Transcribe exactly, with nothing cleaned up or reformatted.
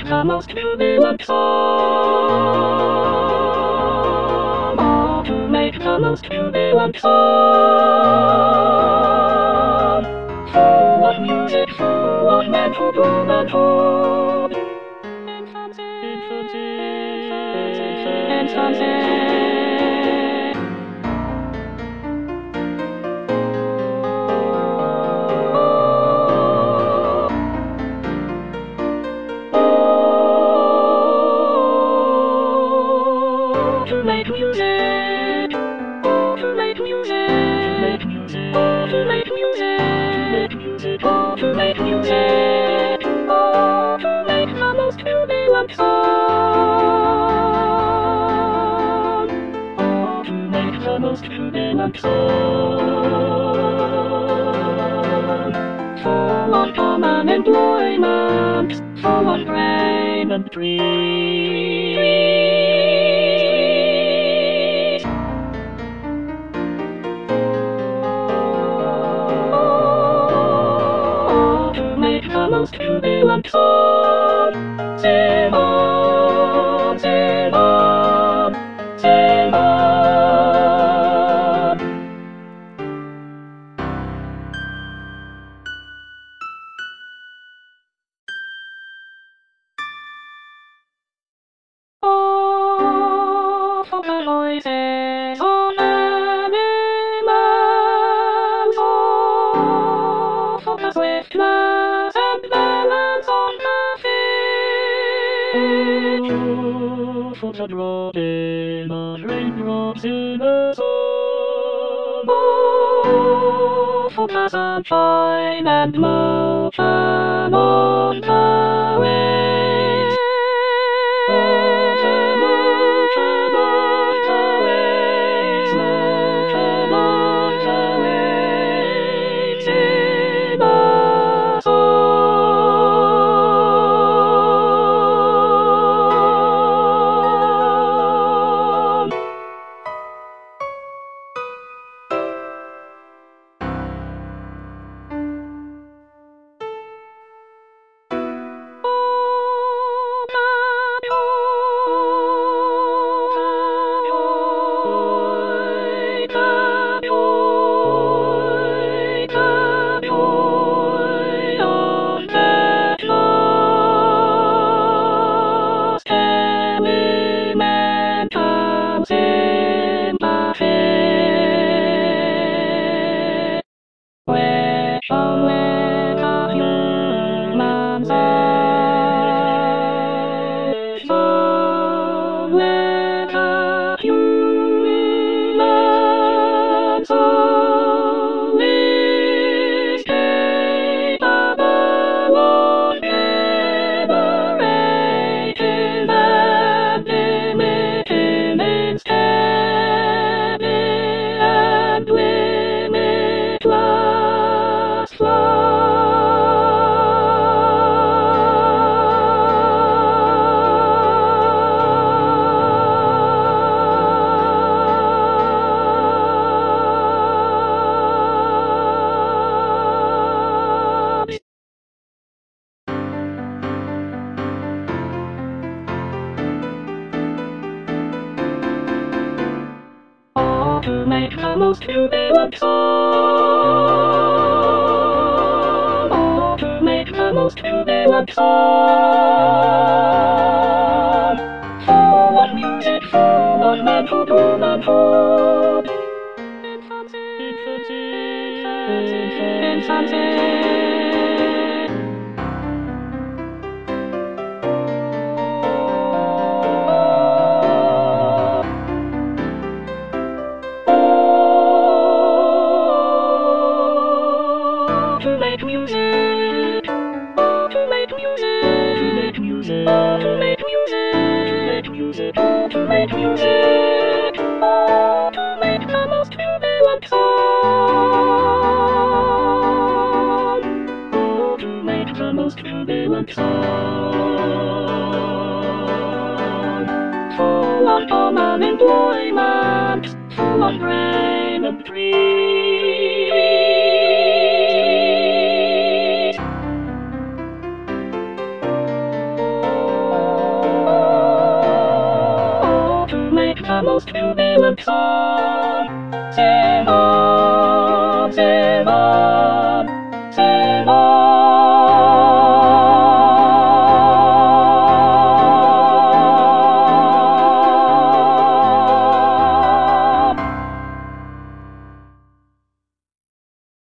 the most to be loved song. Oh, to make the most to be loved song. Full of music, full of mental womanhood. And sunset, and sunset, and sunset. To make music, oh, to make music, to make music, oh, to make music, to make music, oh, to make music, oh, to make the most to be loved song, oh, to make the most to be loved song, full of calm and employment, full of grain and trees. The most to be loved song. Sing on, sing on, sing on. Oh, for the voices of animals, oh, for the swiftness and balance on the fish, oh, for the dropping of raindrops in the sun, oh, for the sunshine and motion on the waves, motion, motion on the waves, motion on the waves in a song. To make the most to be loved song, oh, to make the most to be loved song, full of music, full of manhood, womanhood, and sunset, and sunset. To make music, oh, to make music, to make music, oh, to make music, to make music, oh, to make music, oh, to make the most to be loved song, oh, to make the most to be loved song, full of calm and employment, full of grain and trees. the most jubilant song. Sing on, sing on, sing